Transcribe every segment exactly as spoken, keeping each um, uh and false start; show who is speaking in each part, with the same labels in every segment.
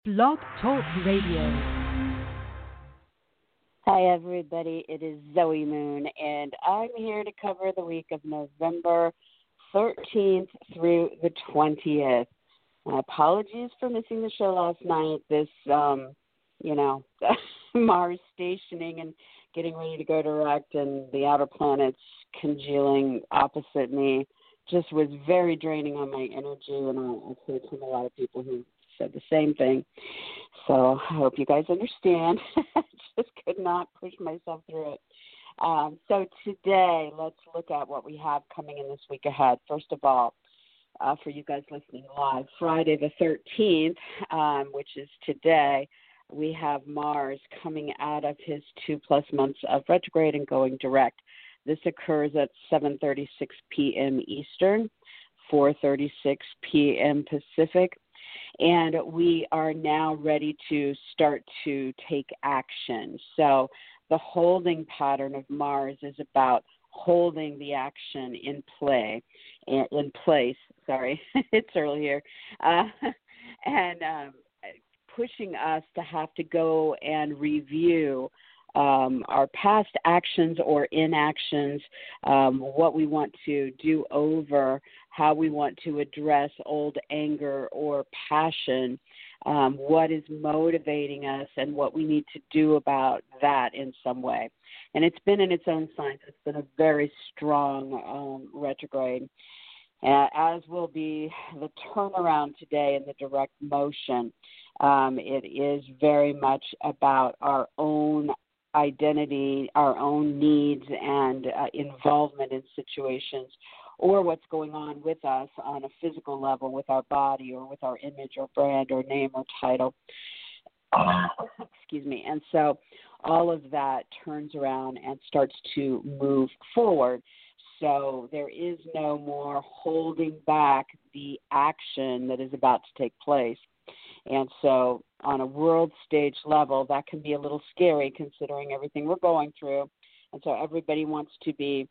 Speaker 1: Blog Talk Radio.
Speaker 2: Hi, everybody. It is Zoe Moon, and I'm here to cover the week of November thirteenth through the twentieth. My apologies for missing the show last night. This, um, you know, Mars stationing and getting ready to go direct and the outer planets congealing opposite me just was very draining on my energy, and I've heard from a lot of people who said the same thing. So I hope you guys understand. I just could not push myself through it. Um, so today, let's look at what we have coming in this week ahead. First of all, uh, for you guys listening live, Friday the thirteenth, um, which is today, we have Mars coming out of his two-plus months of retrograde and going direct. This occurs at seven thirty-six p.m. Eastern, four thirty-six p.m. Pacific. And we are now ready to start to take action. So the holding pattern of Mars is about holding the action in play, in place. Sorry, it's early here, uh, and um, pushing us to have to go and review um, our past actions or inactions, um, what we want to do over, how we want to address old anger or passion, um, what is motivating us, and what we need to do about that in some way. And it's been in its own signs. It's been a very strong um, retrograde, uh, as will be the turnaround today in the direct motion. Um, it is very much about our own identity, our own needs, and uh, involvement in situations, or what's going on with us on a physical level with our body or with our image or brand or name or title. Excuse me. And so all of that turns around and starts to move forward. So there is no more holding back the action that is about to take place. And so on a world stage level, that can be a little scary considering everything we're going through. And so everybody wants to be,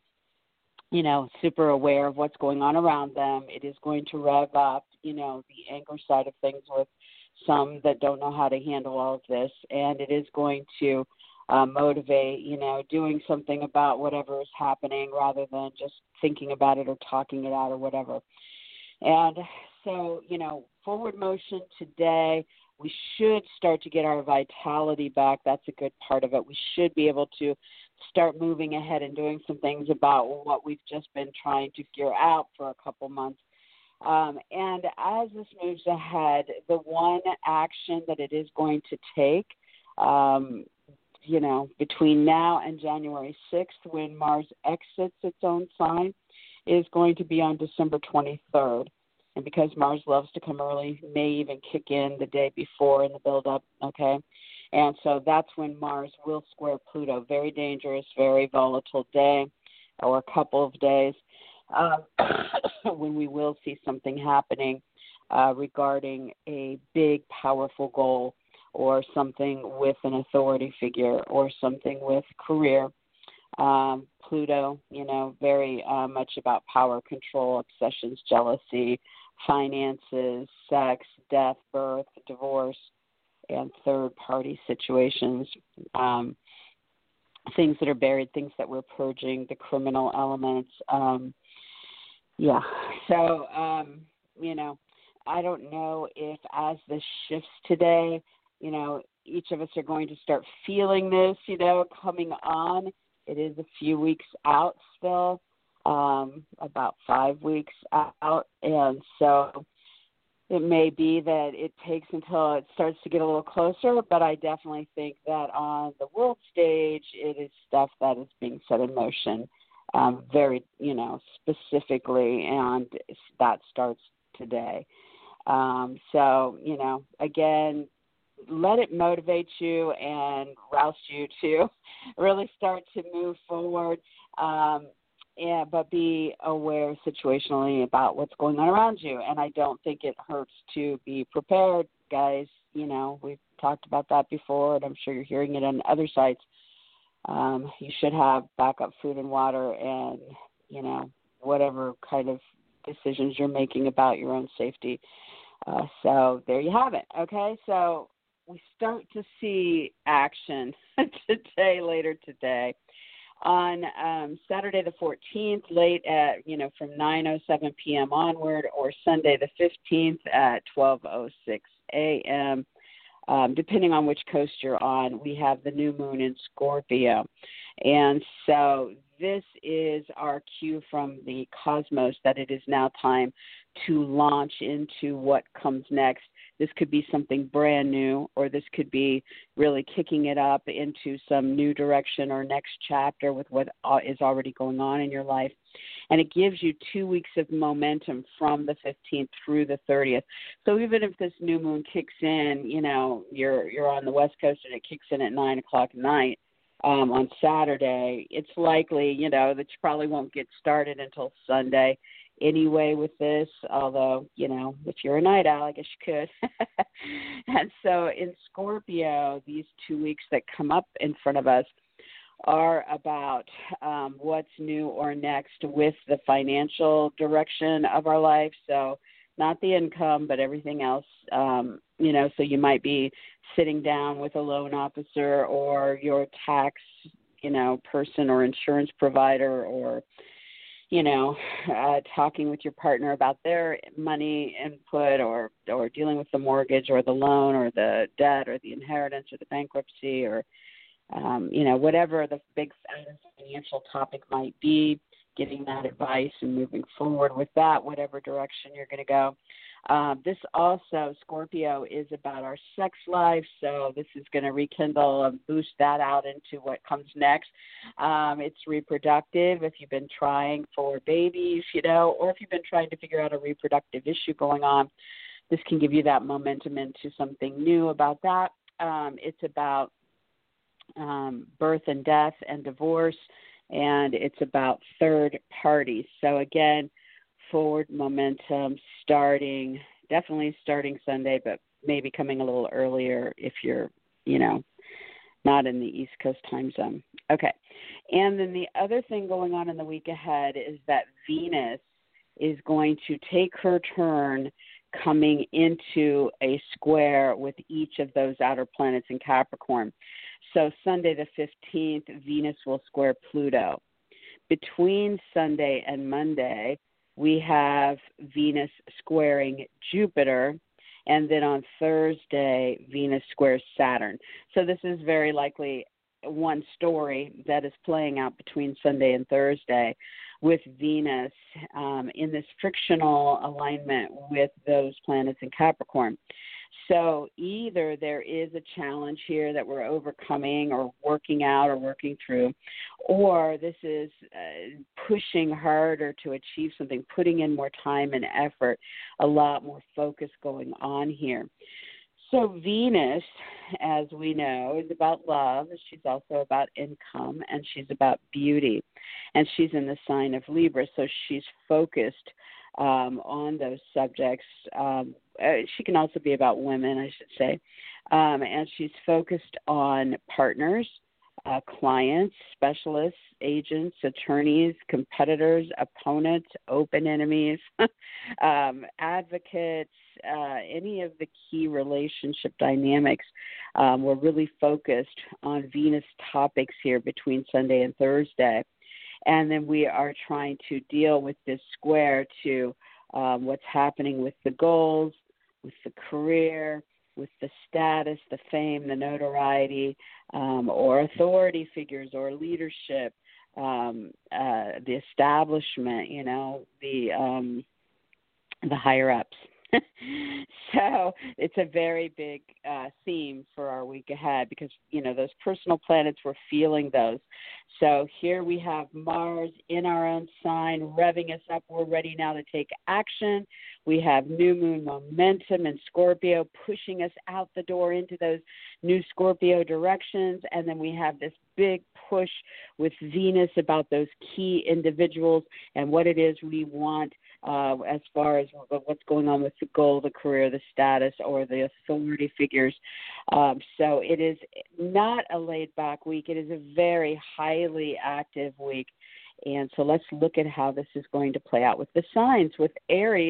Speaker 2: you know, super aware of what's going on around them. It is going to rev up, you know, the anger side of things with some that don't know how to handle all of this. And it is going to uh, motivate, you know, doing something about whatever is happening rather than just thinking about it or talking it out or whatever. And so, you know, forward motion today, we should start to get our vitality back. That's a good part of it. We should be able to start moving ahead and doing some things about what we've just been trying to gear out for a couple months. Um, and as this moves ahead, the one action that it is going to take, um, you know, between now and January sixth, when Mars exits its own sign, is going to be on December twenty-third. And because Mars loves to come early, may even kick in the day before in the build-up, okay? And so that's when Mars will square Pluto. Very dangerous, very volatile day or a couple of days um, when we will see something happening uh, regarding a big, powerful goal or something with an authority figure or something with career. Um, Pluto, you know, very uh, much about power, control, obsessions, jealousy, finances, sex, death, birth, divorce, and third-party situations, um, things that are buried, things that we're purging, the criminal elements. Um, yeah, so, um, you know, I don't know if as this shifts today, you know, each of us are going to start feeling this, you know, coming on. It is a few weeks out still, um, about five weeks out, and so it may be that it takes until it starts to get a little closer, but I definitely think that on the world stage, it is stuff that is being set in motion um, very, you know, specifically, and that starts today. Um, so, you know, again, let it motivate you and rouse you to really start to move forward, um, and, but be aware situationally about what's going on around you. And I don't think it hurts to be prepared, guys. You know, we've talked about that before, and I'm sure you're hearing it on other sites. Um, you should have backup food and water and, you know, whatever kind of decisions you're making about your own safety. Uh, so there you have it. Okay, so we start to see action today, later today. On um, Saturday the fourteenth, late at, you know, from nine oh seven p.m. onward, or Sunday the fifteenth at twelve oh six a.m., um, depending on which coast you're on, we have the new moon in Scorpio. And so this is our cue from the cosmos that it is now time to launch into what comes next. This could be something brand new, or this could be really kicking it up into some new direction or next chapter with what is already going on in your life. And it gives you two weeks of momentum from the fifteenth through the thirtieth. So even if this new moon kicks in, you know, you're you're on the West Coast and it kicks in at nine o'clock at night um, on Saturday, it's likely, you know, that you probably won't get started until Sunday anyway with this, although, you know, if you're a night owl, I guess you could. And so in Scorpio, these two weeks that come up in front of us are about um, what's new or next with the financial direction of our life. So not the income, but everything else, um, you know, so you might be sitting down with a loan officer or your tax, you know, person or insurance provider, or you know, uh, talking with your partner about their money input, or, or dealing with the mortgage or the loan or the debt or the inheritance or the bankruptcy, or, um, you know, whatever the big financial topic might be, getting that advice and moving forward with that, whatever direction you're going to go. Um, this also, Scorpio, is about our sex life, so this is going to rekindle and boost that out into what comes next. Um, it's reproductive if you've been trying for babies, you know, or if you've been trying to figure out a reproductive issue going on. This can give you that momentum into something new about that. Um, it's about um, birth and death and divorce, and it's about third parties. So again, forward momentum starting, definitely starting Sunday, but maybe coming a little earlier if you're, you know, not in the East Coast time zone. Okay. And then the other thing going on in the week ahead is that Venus is going to take her turn coming into a square with each of those outer planets in Capricorn. So Sunday the fifteenth, Venus will square Pluto. Between Sunday and Monday, we have Venus squaring Jupiter, and then on Thursday, Venus squares Saturn. So this is very likely one story that is playing out between Sunday and Thursday, with Venus um, in this frictional alignment with those planets in Capricorn. So either there is a challenge here that we're overcoming or working out or working through, or this is uh, pushing harder to achieve something, putting in more time and effort, a lot more focus going on here. So Venus, as we know, is about love. She's also about income, and she's about beauty. And she's in the sign of Libra, so she's focused um, on those subjects. Um, uh, she can also be about women, I should say. Um, and she's focused on partners, uh, clients, specialists, agents, attorneys, competitors, opponents, open enemies, um, advocates, uh, any of the key relationship dynamics. Um, we're really focused on Venus topics here between Sunday and Thursday. And then we are trying to deal with this square to um, what's happening with the goals, with the career, with the status, the fame, the notoriety, um, or authority figures or leadership, um, uh, the establishment, you know, the um, the higher ups. So it's a very big uh, theme for our week ahead because, you know, those personal planets, we're feeling those. So here we have Mars in our own sign, revving us up. We're ready now to take action. We have new moon momentum in Scorpio pushing us out the door into those new Scorpio directions. And then we have this big push with Venus about those key individuals and what it is we want uh, as far as what's going on with the goal, the career, the status, or the authority figures. Um, so it is not a laid-back week. It is a very highly active week. And so let's look at how this is going to play out with the signs. With Aries,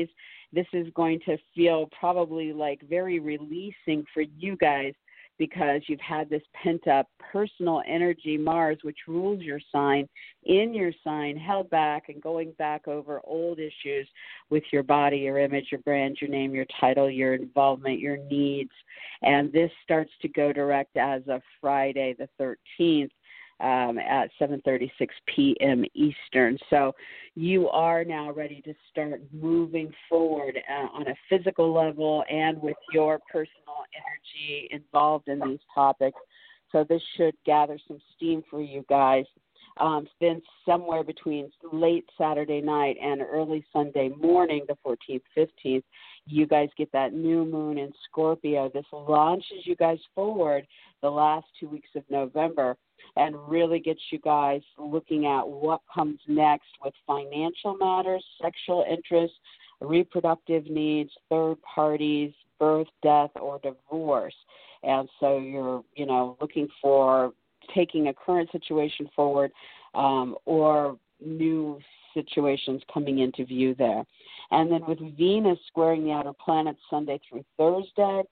Speaker 2: this is going to feel probably like very releasing for you guys, because you've had this pent-up personal energy, Mars, which rules your sign, in your sign, held back and going back over old issues with your body, your image, your brand, your name, your title, your involvement, your needs. And this starts to go direct as of Friday the thirteenth. Um, at seven thirty-six p.m. Eastern. So you are now ready to start moving forward uh, on a physical level and with your personal energy involved in these topics. So this should gather some steam for you guys. Um, then somewhere between late Saturday night and early Sunday morning, the fourteenth, fifteenth, you guys get that new moon in Scorpio. This launches you guys forward the last two weeks of November and really gets you guys looking at what comes next with financial matters, sexual interests, reproductive needs, third parties, birth, death, or divorce. And so you're, you know, looking for taking a current situation forward um, or new situations coming into view there. And then with Venus squaring the outer planets Sunday through Thursday,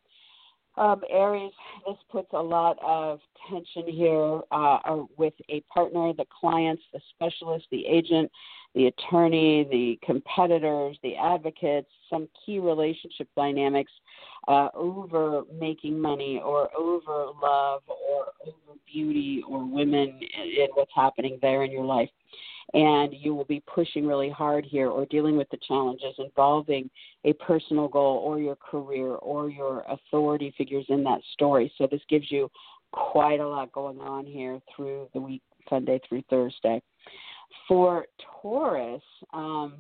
Speaker 2: Um, Aries, this puts a lot of tension here uh, with a partner, the clients, the specialist, the agent, the attorney, the competitors, the advocates, some key relationship dynamics uh, over making money or over love or over beauty or women and what's happening there in your life. And you will be pushing really hard here or dealing with the challenges involving a personal goal or your career or your authority figures in that story. So this gives you quite a lot going on here through the week, Sunday through Thursday. For Taurus, um,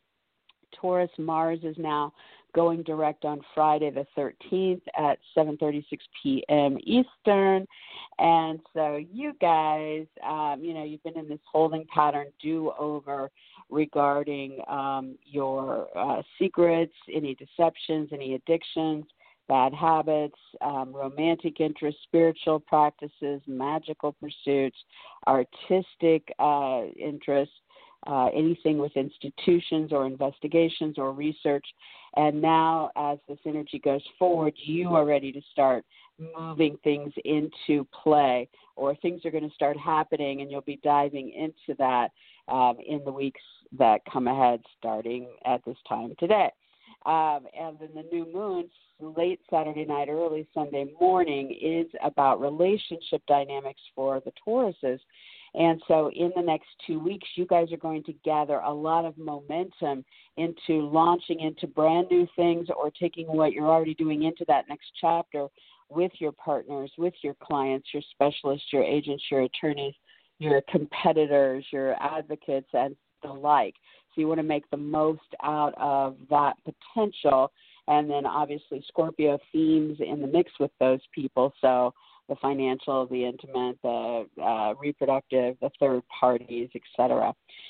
Speaker 2: Taurus, Mars is now going direct on Friday the thirteenth at seven thirty-six p.m. Eastern. And so you guys, um, you know, you've been in this holding pattern do-over regarding um, your uh, secrets, any deceptions, any addictions, bad habits, um, romantic interests, spiritual practices, magical pursuits, artistic uh, interests, Uh, anything with institutions or investigations or research. And now as this energy goes forward, you are ready to start moving things into play, or things are going to start happening, and you'll be diving into that um, in the weeks that come ahead starting at this time today. Um, and then the new moon, late Saturday night, early Sunday morning, is about relationship dynamics for the Tauruses. And so in the next two weeks, you guys are going to gather a lot of momentum into launching into brand new things or taking what you're already doing into that next chapter with your partners, with your clients, your specialists, your agents, your attorneys, your competitors, your advocates, and the like. So you want to make the most out of that potential. And then obviously Scorpio themes in the mix with those people. So the financial, the intimate, the uh, reproductive, the third parties, et cetera.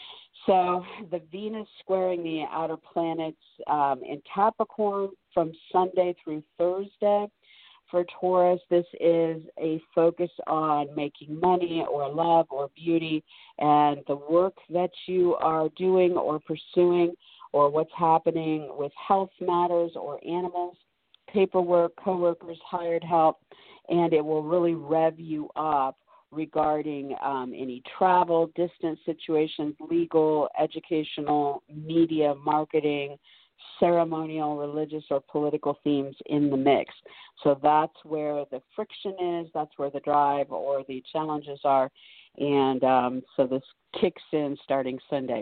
Speaker 2: So the Venus squaring the outer planets um, in Capricorn from Sunday through Thursday. For Taurus, this is a focus on making money or love or beauty, and the work that you are doing or pursuing, or what's happening with health matters or animals, paperwork, coworkers, hired help, and it will really rev you up regarding um, any travel, distance situations, legal, educational, media, marketing, ceremonial, religious, or political themes in the mix. So that's where the friction is, that's where the drive or the challenges are, and um, so this kicks in starting Sunday.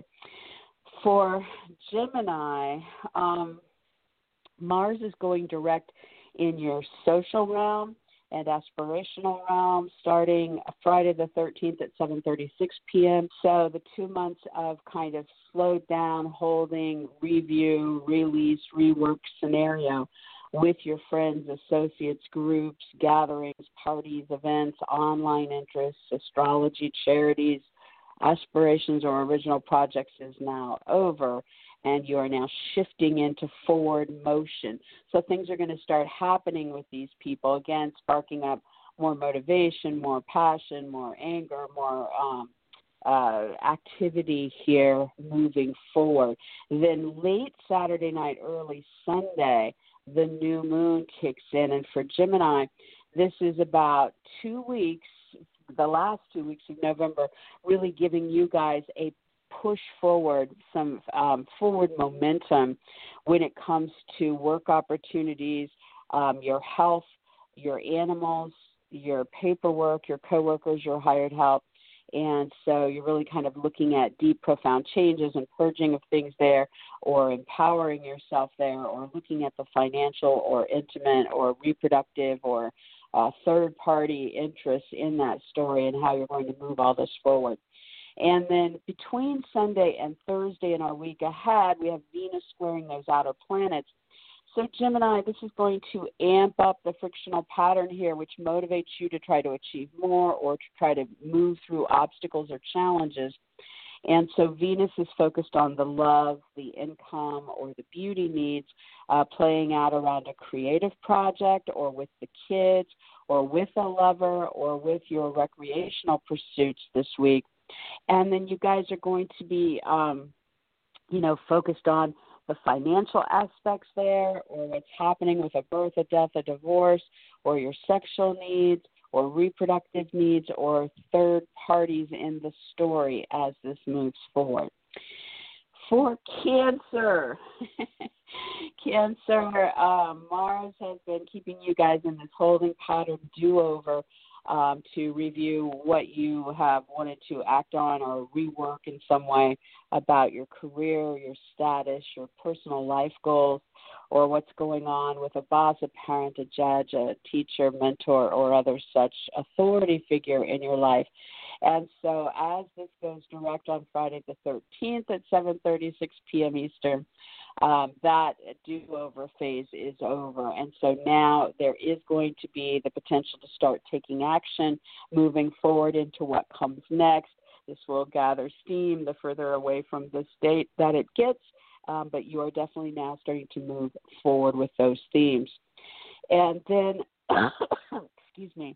Speaker 2: For Gemini, um, Mars is going direct in your social realm and aspirational realm starting Friday the thirteenth at seven thirty-six p.m. So the two months of kind of slowed down, holding, review, release, rework scenario with your friends, associates, groups, gatherings, parties, events, online interests, astrology, charities, aspirations, or original projects is now over. And you are now shifting into forward motion. So things are going to start happening with these people, again, sparking up more motivation, more passion, more anger, more um, uh, activity here moving forward. Then late Saturday night, early Sunday, the new moon kicks in. And for Gemini, this is about two weeks, the last two weeks of November, really giving you guys a push forward, some um, forward momentum when it comes to work opportunities, um, your health, your animals, your paperwork, your coworkers, your hired help. And so you're really kind of looking at deep, profound changes and purging of things there, or empowering yourself there, or looking at the financial or intimate or reproductive or uh, third-party interests in that story and how you're going to move all this forward. And then between Sunday and Thursday in our week ahead, we have Venus squaring those outer planets. So Gemini, this is going to amp up the frictional pattern here, which motivates you to try to achieve more or to try to move through obstacles or challenges. And so Venus is focused on the love, the income, or the beauty needs, uh, playing out around a creative project or with the kids or with a lover or with your recreational pursuits this week. And then you guys are going to be, um, you know, focused on the financial aspects there, or what's happening with a birth, a death, a divorce, or your sexual needs, or reproductive needs, or third parties in the story as this moves forward. For Cancer, Cancer, um, Mars has been keeping you guys in this holding pattern do-over um, to review what you have wanted to act on or rework in some way about your career, your status, your personal life goals, or what's going on with a boss, a parent, a judge, a teacher, mentor, or other such authority figure in your life. And so as this goes direct on Friday the thirteenth at seven thirty-six p.m. Eastern, um, that do-over phase is over. And so now there is going to be the potential to start taking action, moving forward into what comes next. This will gather steam the further away from this date that it gets, um, but you are definitely now starting to move forward with those themes. And then, excuse me,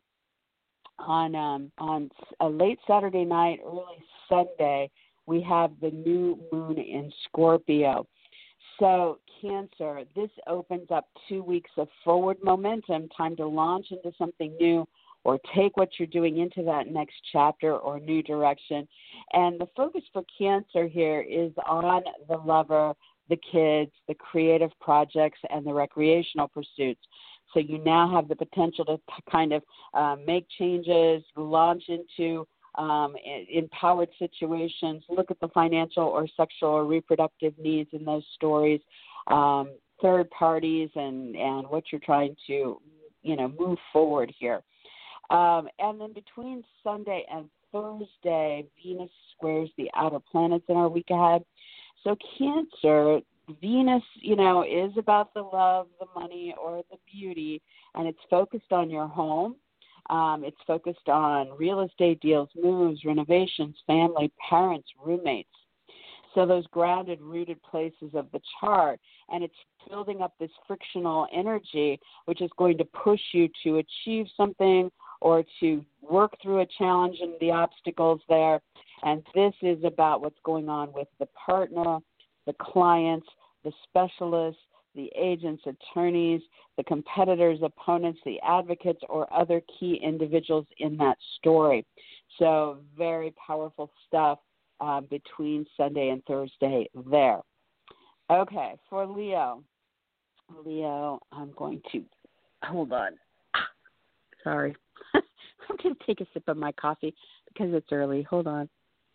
Speaker 2: on um, on a late Saturday night, early Sunday, we have the new moon in Scorpio. So Cancer, this opens up two weeks of forward momentum, time to launch into something new or take what you're doing into that next chapter or new direction. And the focus for Cancer here is on the lover, the kids, the creative projects, and the recreational pursuits. So you now have the potential to kind of uh, make changes, launch into um, empowered situations, look at the financial or sexual or reproductive needs in those stories, um, third parties, and, and what you're trying to, you know, move forward here. Um, and then between Sunday and Thursday, Venus squares the outer planets in our week ahead. So Cancer, Venus, you know, is about the love, the money, or the beauty, and it's focused on your home. Um, it's focused on real estate deals, moves, renovations, family, parents, roommates. So those grounded, rooted places of the chart, and it's building up this frictional energy, which is going to push you to achieve something or to work through a challenge and the obstacles there. And this is about what's going on with the partner, the clients, the specialists, the agents, attorneys, the competitors, opponents, the advocates, or other key individuals in that story. So very powerful stuff uh, between Sunday and Thursday there. Okay, for Leo. Leo, I'm going to, hold on. Sorry. I'm going to take a sip of my coffee because it's early. Hold on.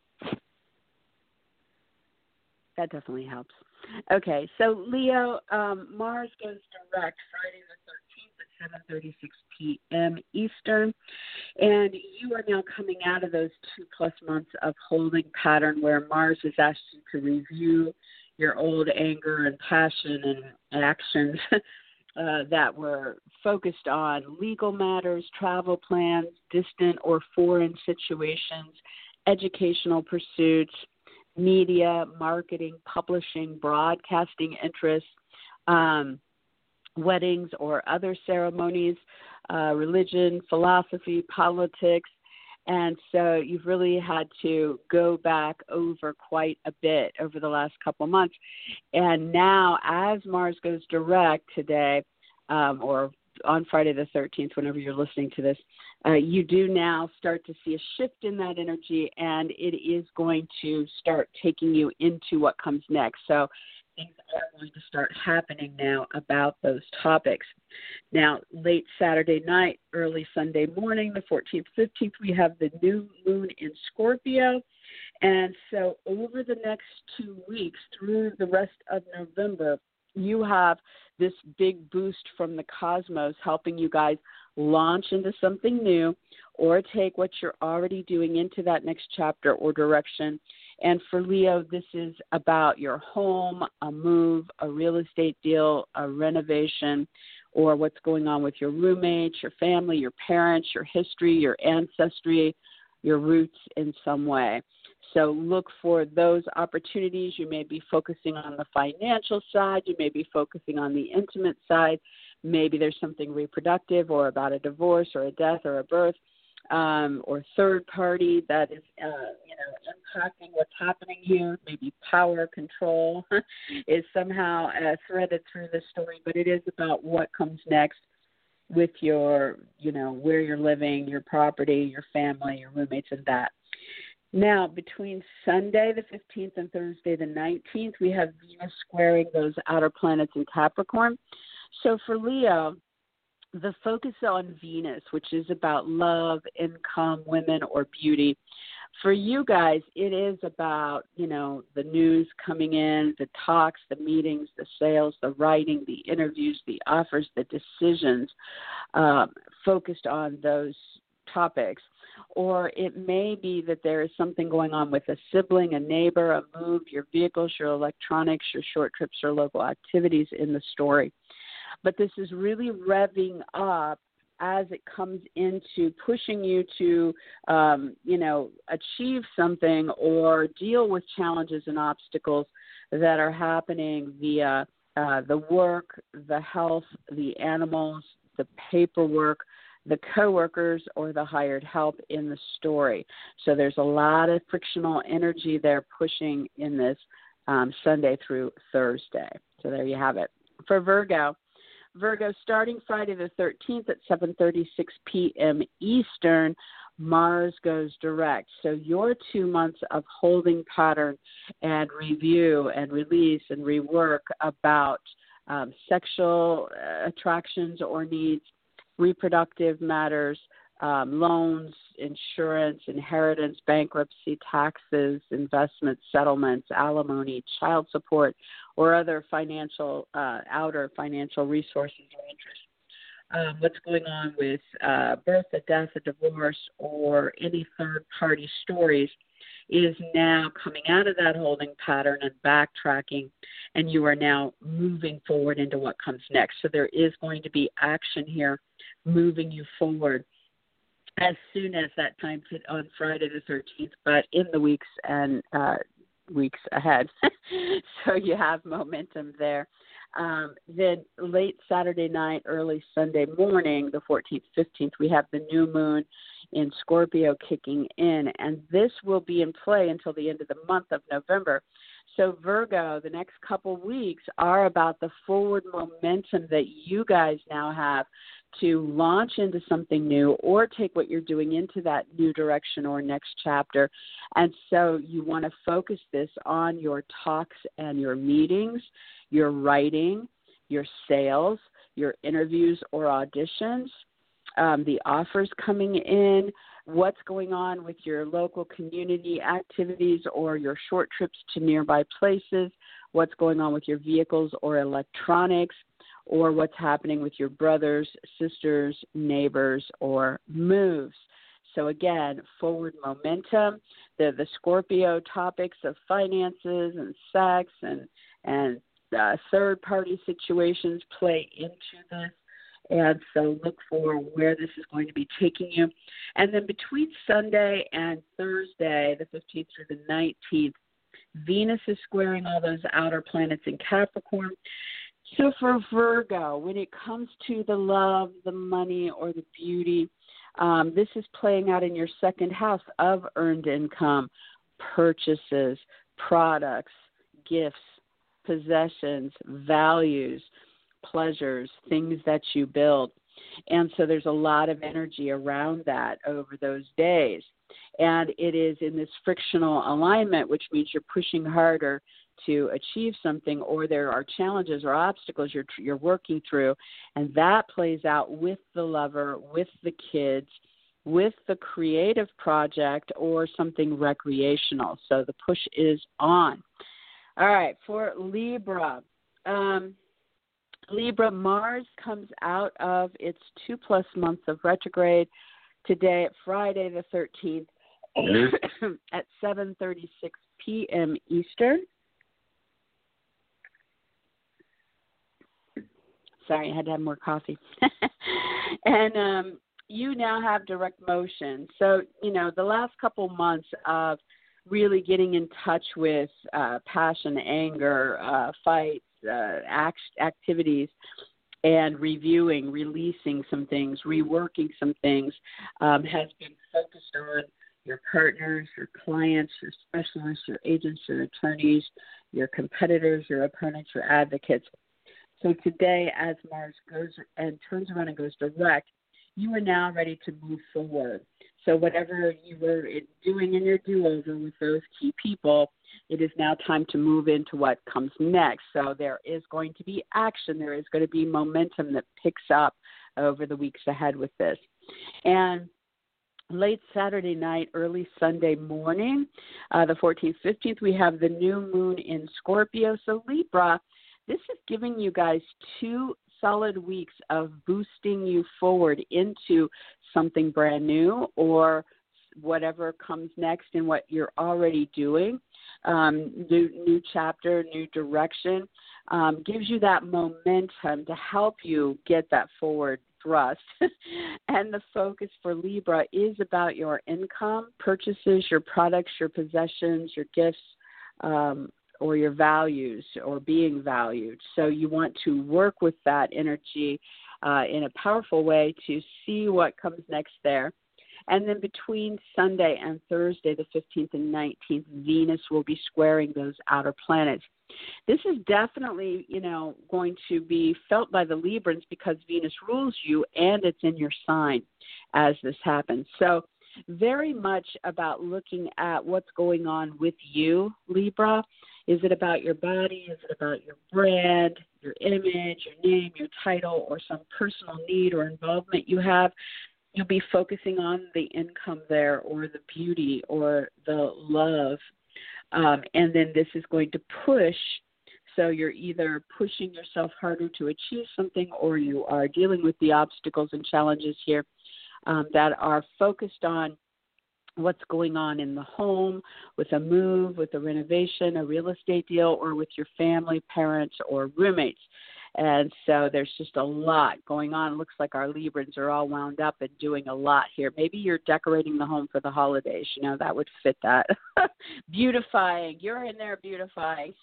Speaker 2: That definitely helps. Okay, so Leo, um, Mars goes direct Friday the thirteenth at seven thirty-six p.m. Eastern, and you are now coming out of those two-plus months of holding pattern where Mars has asked you to review your old anger and passion and actions uh, that were focused on legal matters, travel plans, distant or foreign situations, educational pursuits, media, marketing, publishing, broadcasting interests, um, weddings or other ceremonies, uh, religion, philosophy, politics. And so you've really had to go back over quite a bit over the last couple of months. And now as Mars goes direct today, um, or on Friday the thirteenth, whenever you're listening to this, uh, you do now start to see a shift in that energy, and it is going to start taking you into what comes next. So things are going to start happening now about those topics. Now, late Saturday night, early Sunday morning, the fourteenth, fifteenth, we have the new moon in Scorpio. And so over the next two weeks through the rest of November, you have this big boost from the cosmos helping you guys launch into something new or take what you're already doing into that next chapter or direction. And for Leo, this is about your home, a move, a real estate deal, a renovation, or what's going on with your roommates, your family, your parents, your history, your ancestry, your roots in some way. So look for those opportunities. You may be focusing on the financial side. You may be focusing on the intimate side. Maybe there's something reproductive or about a divorce or a death or a birth, um, or third party that is, uh, you know, impacting what's happening here. Maybe power, control is somehow uh, threaded through this story, but it is about what comes next with your, you know, where you're living, your property, your family, your roommates, and that. Now, between Sunday the fifteenth and Thursday the nineteenth, we have Venus squaring those outer planets in Capricorn. So for Leo, the focus on Venus, which is about love, income, women, or beauty. For you guys, it is about, you know, the news coming in, the talks, the meetings, the sales, the writing, the interviews, the offers, the decisions, um, focused on those topics. Or it may be that there is something going on with a sibling, a neighbor, a move, your vehicles, your electronics, your short trips, or local activities in the story. But this is really revving up as it comes into pushing you to, um, you know, achieve something or deal with challenges and obstacles that are happening via uh, the work, the health, the animals, the paperwork, the coworkers, or the hired help in the story. So there's a lot of frictional energy there pushing in this um, Sunday through Thursday. So there you have it. For Virgo, Virgo, starting Friday the thirteenth at seven thirty-six p.m. Eastern, Mars goes direct. So your two months of holding pattern and review and release and rework about um, sexual attractions or needs, reproductive matters, um, loans, insurance, inheritance, bankruptcy, taxes, investments, settlements, alimony, child support, or other financial, uh, outer financial resources or interests. Um, what's going on with uh, birth, a death, a divorce, or any third-party stories is now coming out of that holding pattern and backtracking, and you are now moving forward into what comes next. So there is going to be action here moving you forward as soon as that time fit on Friday the thirteenth, but in the weeks and uh, weeks ahead. So you have momentum there. Um, then late Saturday night, early Sunday morning, the fourteenth, fifteenth, we have the new moon in Scorpio kicking in, and this will be in play until the end of the month of November. So Virgo, the next couple weeks are about the forward momentum that you guys now have to launch into something new or take what you're doing into that new direction or next chapter. And so you want to focus this on your talks and your meetings, your writing, your sales, your interviews or auditions, um, the offers coming in, what's going on with your local community activities or your short trips to nearby places, what's going on with your vehicles or electronics, or what's happening with your brothers, sisters, neighbors, or moves. So again, forward momentum, the, the Scorpio topics of finances and sex and, and uh, third-party situations play into this. And so look for where this is going to be taking you. And then between Sunday and Thursday, the fifteenth through the nineteenth, Venus is squaring all those outer planets in Capricorn. So for Virgo, when it comes to the love, the money, or the beauty, Um, this is playing out in your second house of earned income, purchases, products, gifts, possessions, values, pleasures, things that you build. And so there's a lot of energy around that over those days. And it is in this frictional alignment, which means you're pushing harder to achieve something, or there are challenges or obstacles you're you're working through, and that plays out with the lover, with the kids, with the creative project, or something recreational. So the push is on. All right, for Libra. Um, Libra, Mars comes out of its two-plus months of retrograde today, Friday the thirteenth, at seven thirty-six p.m. Eastern. Sorry, I had to have more coffee. And um, you now have direct motion. So, you know, the last couple months of really getting in touch with uh, passion, anger, uh, fights, uh, act- activities, and reviewing, releasing some things, reworking some things um, has been focused on your partners, your clients, your specialists, your agents, your attorneys, your competitors, your opponents, your advocates. So today, as Mars goes and turns around and goes direct, you are now ready to move forward. So whatever you were doing in your do-over with those key people, it is now time to move into what comes next. So there is going to be action. There is going to be momentum that picks up over the weeks ahead with this. And late Saturday night, early Sunday morning, uh, the fourteenth, fifteenth, we have the new moon in Scorpio. So Libra, this is giving you guys two solid weeks of boosting you forward into something brand new or whatever comes next in what you're already doing. Um, new, new chapter, new direction, um, gives you that momentum to help you get that forward thrust. And the focus for Libra is about your income, purchases, your products, your possessions, your gifts, um, or your values or being valued. So you want to work with that energy uh, in a powerful way to see what comes next there. And then between Sunday and Thursday, the fifteenth and nineteenth, Venus will be squaring those outer planets. This is definitely, you know, going to be felt by the Librans because Venus rules you and it's in your sign as this happens. So very much about looking at what's going on with you, Libra. Is it about your body? Is it about your brand, your image, your name, your title, or some personal need or involvement you have? You'll be focusing on the income there or the beauty or the love. Um, and then this is going to push. So you're either pushing yourself harder to achieve something or you are dealing with the obstacles and challenges here um, that are focused on what's going on in the home, with a move, with a renovation, a real estate deal, or with your family, parents, or roommates. And so there's just a lot going on. It looks like our Librans are all wound up and doing a lot here. Maybe you're decorating the home for the holidays. You know, that would fit that. Beautifying. You're in there beautifying.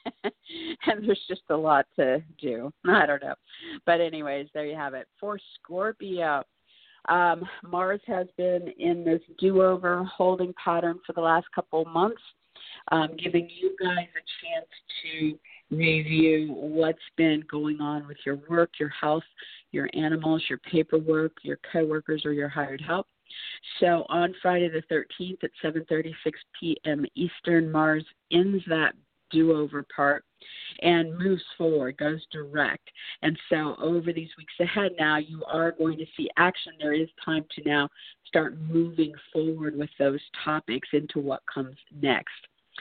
Speaker 2: And there's just a lot to do. I don't know. But anyways, there you have it. For Scorpio, Um, Mars has been in this do-over holding pattern for the last couple of months, um, giving you guys a chance to review what's been going on with your work, your health, your animals, your paperwork, your coworkers, or your hired help. So on Friday the thirteenth at seven thirty-six p.m. Eastern, Mars ends that do-over part and moves forward, goes direct. And so over these weeks ahead now, you are going to see action. There is time to now start moving forward with those topics into what comes next.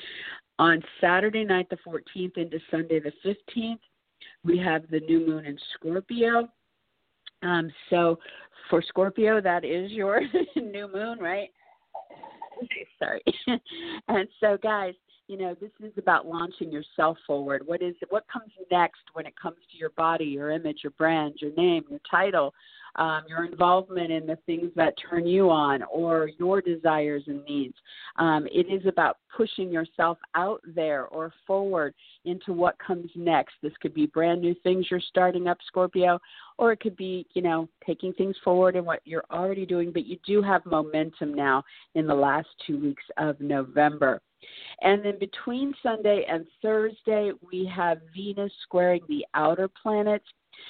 Speaker 2: On Saturday night, the fourteenth, into Sunday, the fifteenth, we have the new moon in Scorpio. Um, so for Scorpio, that is your new moon, right? Sorry. And so, guys, you know, this is about launching yourself forward. What is what comes next when it comes to your body, your image, your brand, your name, your title, um, your involvement in the things that turn you on, or your desires and needs. Um, it is about pushing yourself out there or forward into what comes next. This could be brand new things you're starting up, Scorpio, or it could be, you know, taking things forward in what you're already doing, but you do have momentum now in the last two weeks of November. And then between Sunday and Thursday, we have Venus squaring the outer planets.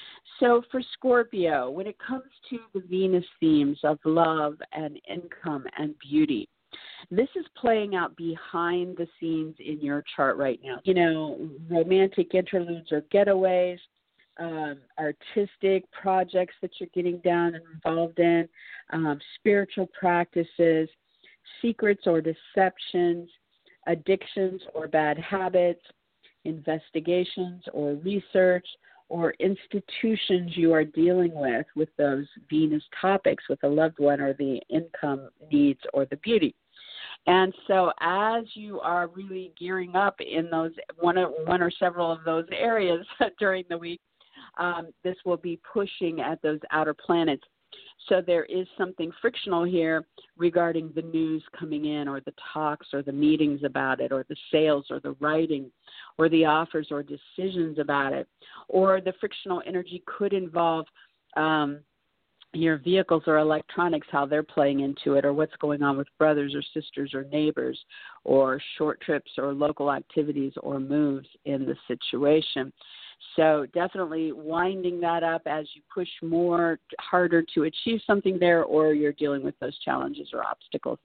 Speaker 2: So for Scorpio, when it comes to the Venus themes of love and income and beauty, this is playing out behind the scenes in your chart right now. You know, romantic interludes or getaways, um, artistic projects that you're getting down and involved in, um, spiritual practices, secrets or deceptions, addictions or bad habits, investigations or research, or institutions you are dealing with with those Venus topics with a loved one, or the income needs or the beauty. And so as you are really gearing up in those one or, one or several of those areas during the week, um, this will be pushing at those outer planets. So there is something frictional here regarding the news coming in, or the talks or the meetings about it, or the sales or the writing or the offers or decisions about it. Or the frictional energy could involve um, your vehicles or electronics, how they're playing into it, or what's going on with brothers or sisters or neighbors, or short trips or local activities or moves in the situation. So definitely winding that up as you push more, harder to achieve something there, or you're dealing with those challenges or obstacles.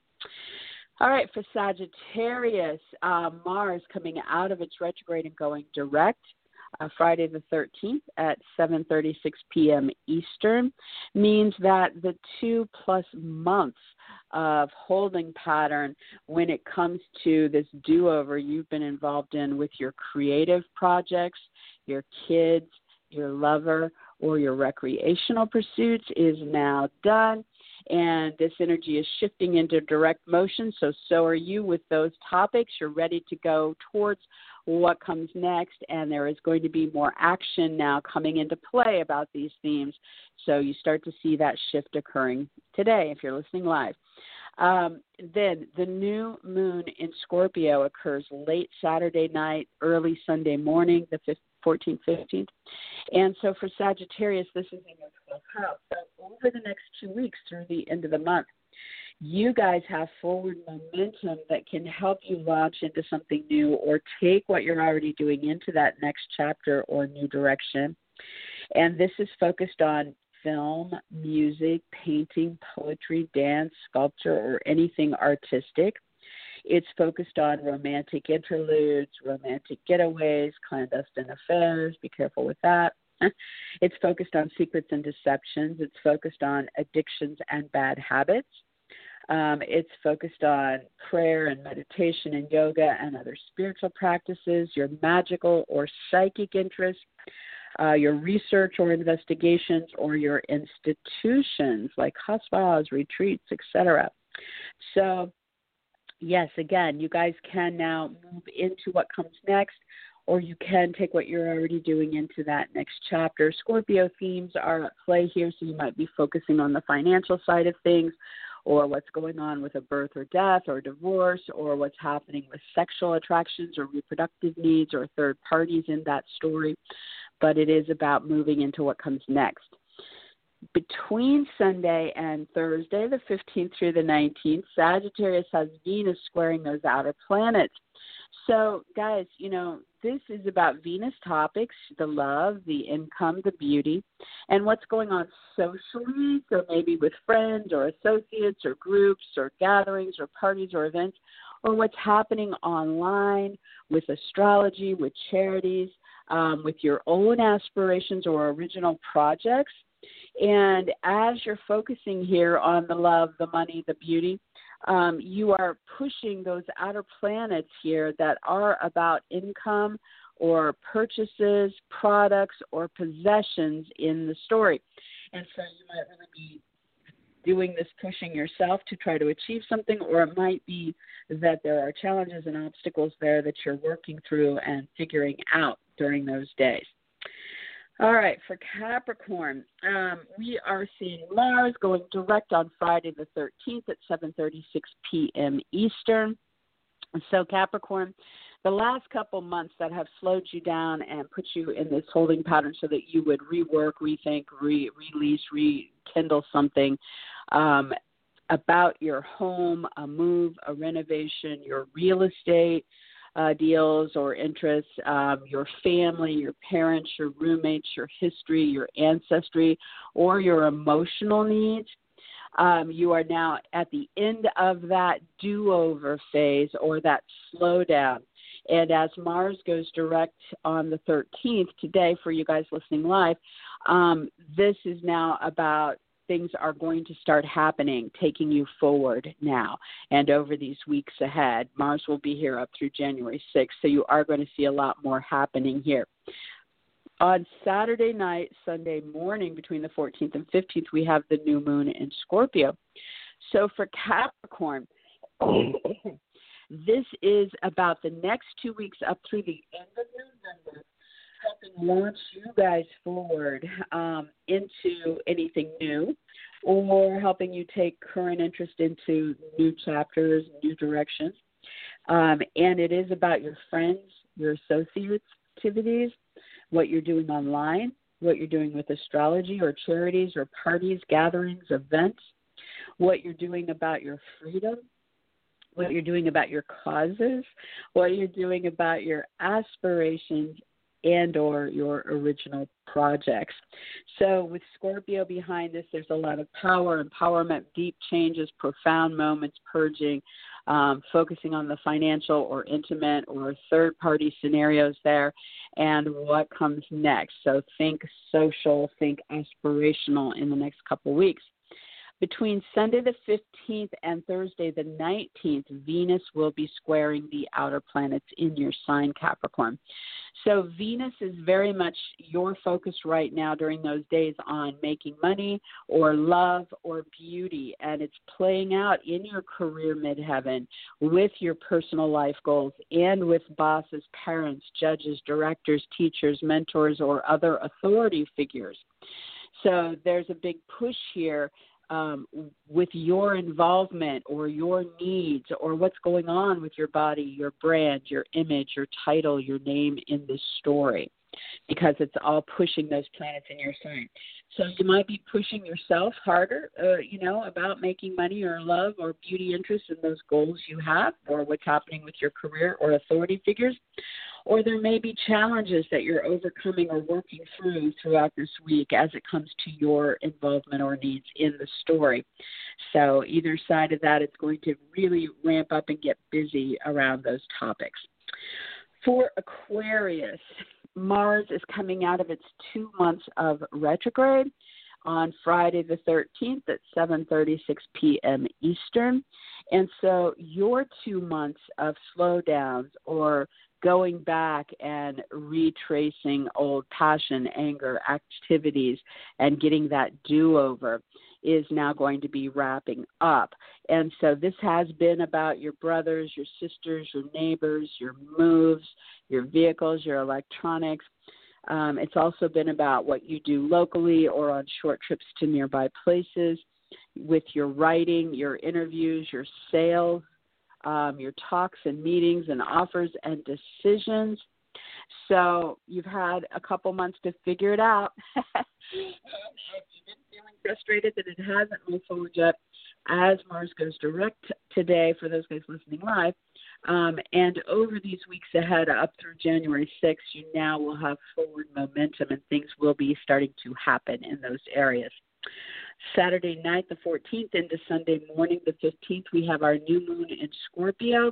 Speaker 2: All right, for Sagittarius, uh, Mars coming out of its retrograde and going direct uh, Friday the thirteenth at seven thirty-six p.m. Eastern means that the two plus months of holding pattern when it comes to this do-over you've been involved in with your creative projects, your kids, your lover, or your recreational pursuits is now done. And this energy is shifting into direct motion, so so are you with those topics. You're ready to go towards what comes next, and there is going to be more action now coming into play about these themes. So you start to see that shift occurring today if you're listening live. Um, then the new moon in Scorpio occurs late Saturday night, early Sunday morning, the fourteenth, fifteenth. And so for Sagittarius, this is in your twelfth house. So over the next two weeks through the end of the month, you guys have forward momentum that can help you launch into something new, or take what you're already doing into that next chapter or new direction. And this is focused on film, music, painting, poetry, dance, sculpture, or anything artistic. It's focused on romantic interludes, romantic getaways, clandestine affairs. Be careful with that. It's focused on secrets and deceptions. It's focused on addictions and bad habits. Um, it's focused on prayer and meditation and yoga and other spiritual practices, your magical or psychic interests, uh, your research or investigations, or your institutions like hospitals, retreats, et cetera. So, yes, again, you guys can now move into what comes next, or you can take what you're already doing into that next chapter. Scorpio themes are at play here, so you might be focusing on the financial side of things, or what's going on with a birth or death or divorce, or what's happening with sexual attractions or reproductive needs or third parties in that story. But it is about moving into what comes next. Between Sunday and Thursday, the fifteenth through the nineteenth, Sagittarius has Venus squaring those outer planets. So, guys, you know, this is about Venus topics, the love, the income, the beauty, and what's going on socially, so maybe with friends or associates or groups or gatherings or parties or events, or what's happening online with astrology, with charities, um, with your own aspirations or original projects. And as you're focusing here on the love, the money, the beauty, um, you are pushing those outer planets here that are about income or purchases, products, or possessions in the story. And so you might really be doing this pushing yourself to try to achieve something, or it might be that there are challenges and obstacles there that you're working through and figuring out during those days. All right, for Capricorn, um, we are seeing Mars going direct on Friday the thirteenth at seven thirty-six p.m. Eastern. So Capricorn, the last couple months that have slowed you down and put you in this holding pattern so that you would rework, rethink, re- release, rekindle something um, about your home, a move, a renovation, your real estate uh, deals or interests, um, your family, your parents, your roommates, your history, your ancestry, or your emotional needs. Um, you are now at the end of that do-over phase or that slowdown. And as Mars goes direct on the thirteenth, today for you guys listening live, um, this is now about things are going to start happening, taking you forward now and over these weeks ahead. Mars will be here up through January sixth, so you are going to see a lot more happening here. On Saturday night, Sunday morning, between the fourteenth and fifteenth, we have the new moon in Scorpio. So for Capricorn, this is about the next two weeks up through the end of November, helping launch you guys forward um, into anything new, or helping you take current interest into new chapters, new directions. Um, and it is about your friends, your associates, activities, what you're doing online, what you're doing with astrology or charities or parties, gatherings, events, what you're doing about your freedom, what you're doing about your causes, what you're doing about your aspirations and or your original projects. So with Scorpio behind this, there's a lot of power, empowerment, deep changes, profound moments, purging, um, focusing on the financial or intimate or third-party scenarios there, and what comes next. So think social, think aspirational in the next couple weeks. Between Sunday the fifteenth and Thursday the nineteenth, Venus will be squaring the outer planets in your sign, Capricorn. So Venus is very much your focus right now during those days on making money or love or beauty, and it's playing out in your career midheaven with your personal life goals and with bosses, parents, judges, directors, teachers, mentors, or other authority figures. So there's a big push here Um, with your involvement or your needs or what's going on with your body, your brand, your image, your title, your name in this story, because it's all pushing those planets in your sign. So you might be pushing yourself harder, uh, you know, about making money or love or beauty interests in those goals you have, or what's happening with your career or authority figures. Or there may be challenges that you're overcoming or working through throughout this week as it comes to your involvement or needs in the story. So either side of that, it's going to really ramp up and get busy around those topics. For Aquarius, Mars is coming out of its two months of retrograde on Friday the thirteenth at seven thirty-six p.m. Eastern. And so your two months of slowdowns or going back and retracing old passion, anger, activities, and getting that do-over is now going to be wrapping up. And so this has been about your brothers, your sisters, your neighbors, your moves, your vehicles, your electronics. Um, it's also been about what you do locally or on short trips to nearby places with your writing, your interviews, your sales, Um, your talks and meetings and offers and decisions. So you've had a couple months to figure it out. If you've been feeling frustrated that it hasn't moved forward yet, as Mars goes direct today for those guys listening live, um, and over these weeks ahead up through January sixth, you now will have forward momentum and things will be starting to happen in those areas. Saturday night, the fourteenth, into Sunday morning, the fifteenth, we have our new moon in Scorpio.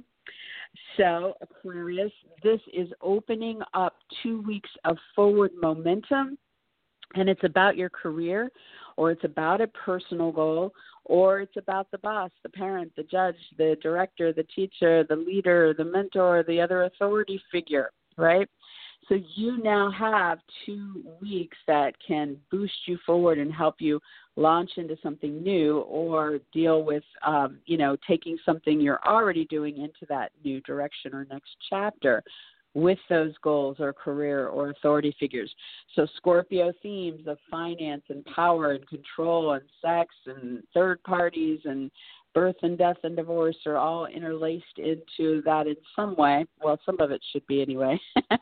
Speaker 2: So, Aquarius, this is opening up two weeks of forward momentum, and it's about your career, or it's about a personal goal, or it's about the boss, the parent, the judge, the director, the teacher, the leader, the mentor, the other authority figure, right? So you now have two weeks that can boost you forward and help you launch into something new or deal with, um, you know, taking something you're already doing into that new direction or next chapter with those goals or career or authority figures. So Scorpio themes of finance and power and control and sex and third parties and birth and death and divorce are all interlaced into that in some way. Well, some of it should be anyway.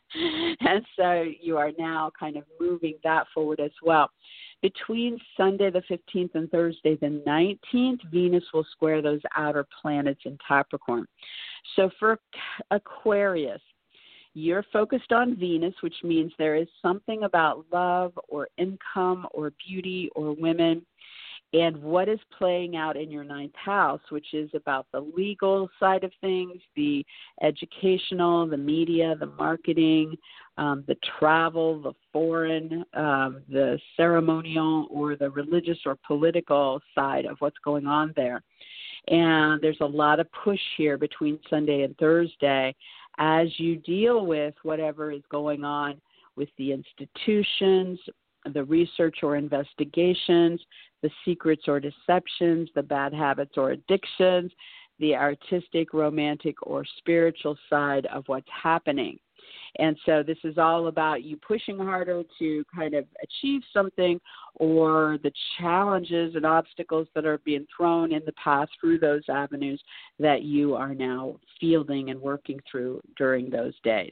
Speaker 2: And so you are now kind of moving that forward as well. Between Sunday the fifteenth and Thursday the nineteenth, Venus will square those outer planets in Capricorn. So for Aquarius, you're focused on Venus, which means there is something about love or income or beauty or women. And what is playing out in your ninth house, which is about the legal side of things, the educational, the media, the marketing, um, the travel, the foreign, um, the ceremonial, or the religious or political side of what's going on there. And there's a lot of push here between Sunday and Thursday as you deal with whatever is going on with the institutions, the research or investigations, the secrets or deceptions, the bad habits or addictions, the artistic, romantic, or spiritual side of what's happening. And so this is all about you pushing harder to kind of achieve something, or the challenges and obstacles that are being thrown in the path through those avenues that you are now fielding and working through during those days.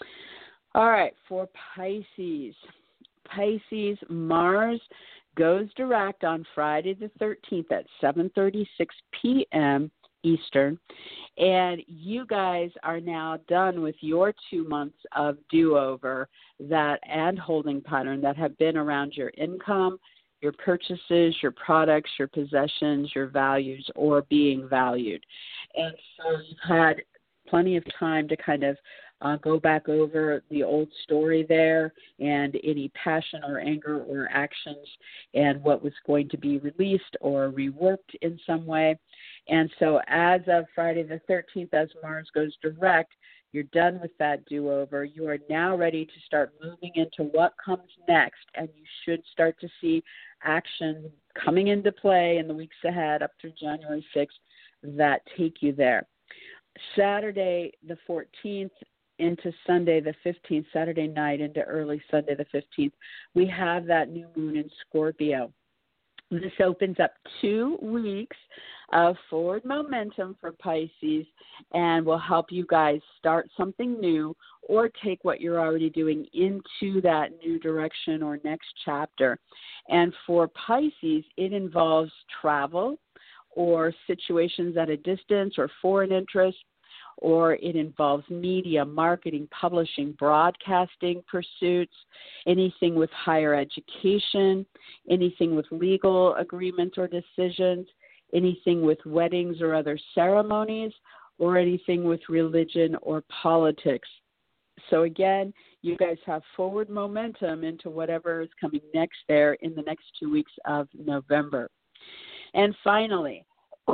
Speaker 2: All right, for Pisces. Pisces, Mars goes direct on Friday the thirteenth at seven thirty-six p.m. Eastern, and you guys are now done with your two months of do-over that and holding pattern that have been around your income, your purchases, your products, your possessions, your values, or being valued. And so you've had plenty of time to kind of Uh, go back over the old story there and any passion or anger or actions and what was going to be released or reworked in some way. And so as of Friday the thirteenth, as Mars goes direct, you're done with that do-over. You are now ready to start moving into what comes next, and you should start to see action coming into play in the weeks ahead up through January sixth that take you there. Saturday the fourteenth, into Sunday the fifteenth, Saturday night into early Sunday the fifteenth, we have that new moon in Scorpio. This opens up two weeks of forward momentum for Pisces and will help you guys start something new or take what you're already doing into that new direction or next chapter. And for Pisces, it involves travel or situations at a distance or foreign interest, or it involves media, marketing, publishing, broadcasting pursuits, anything with higher education, anything with legal agreements or decisions, anything with weddings or other ceremonies, or anything with religion or politics. So again, you guys have forward momentum into whatever is coming next there in the next two weeks of November. And finally,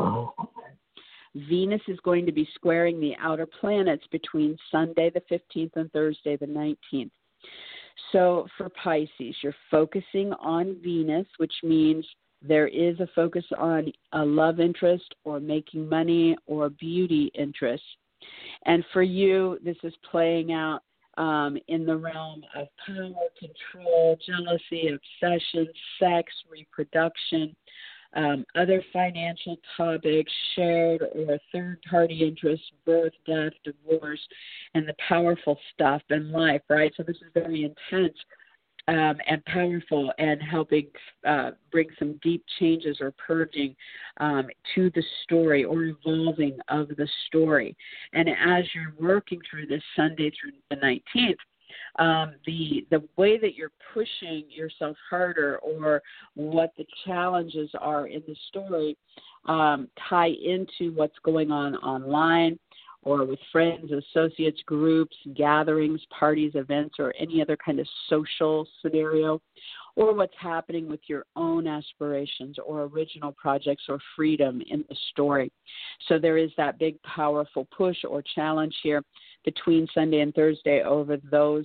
Speaker 2: Venus is going to be squaring the outer planets between Sunday the fifteenth and Thursday the nineteenth. So for Pisces, you're focusing on Venus, which means there is a focus on a love interest or making money or beauty interests. And for you, this is playing out um, in the realm of power, control, jealousy, obsession, sex, reproduction, Um, other financial topics, shared or third-party interests, birth, death, divorce, and the powerful stuff in life, right? So this is very intense um, and powerful and helping uh, bring some deep changes or purging um, to the story or evolving of the story. And as you're working through this Sunday through the nineteenth, Um, the the way that you're pushing yourself harder or what the challenges are in the story um, tie into what's going on online or with friends, associates, groups, gatherings, parties, events, or any other kind of social scenario, or what's happening with your own aspirations or original projects or freedom in the story. So there is that big, powerful push or challenge here between Sunday and Thursday over those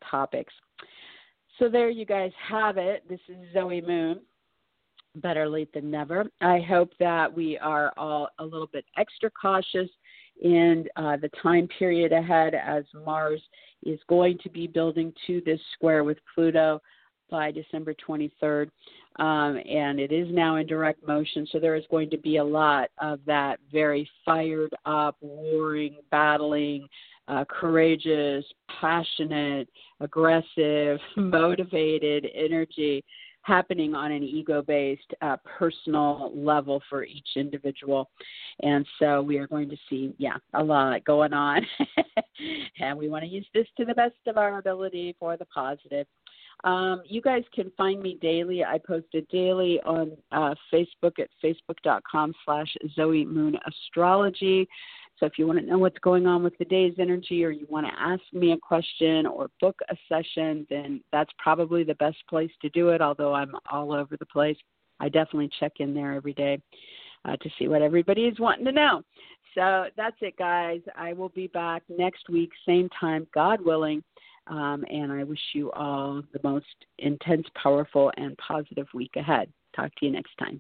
Speaker 2: topics. So there you guys have it. This is Zoe Moon. Better late than never. I hope that we are all a little bit extra cautious in uh, the time period ahead, as Mars is going to be building to this square with Pluto by December twenty-third. Um, and it is now in direct motion, so there is going to be a lot of that very fired up, warring, battling, uh, courageous, passionate, aggressive, motivated energy happening on an ego-based, uh, personal level for each individual. And so we are going to see, yeah, a lot going on. And we want to use this to the best of our ability for the positive. Um, you guys can find me daily. I post it daily on uh, Facebook at facebook.com slash Zoe Moon Astrology. So if you want to know what's going on with the day's energy, or you want to ask me a question or book a session, then that's probably the best place to do it, although I'm all over the place. I definitely check in there every day uh, to see what everybody is wanting to know. So that's it, guys. I will be back next week, same time, God willing, um, and I wish you all the most intense, powerful, and positive week ahead. Talk to you next time.